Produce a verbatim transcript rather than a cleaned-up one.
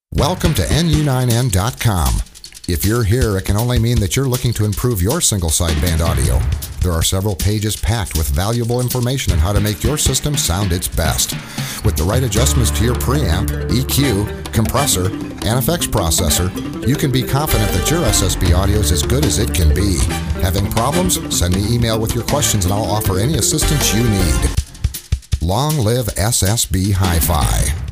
Welcome to N U nine N dot com. If you're here, it can only mean that you're looking to improve your single sideband audio. There are several pages packed with valuable information on how to make your system sound its best. With the right adjustments to your preamp, E Q, compressor, and effects processor, you can be confident that your S S B audio is as good as it can be. Having problems? Send me email with your questions and I'll offer any assistance you need. Long live S S B Hi-Fi.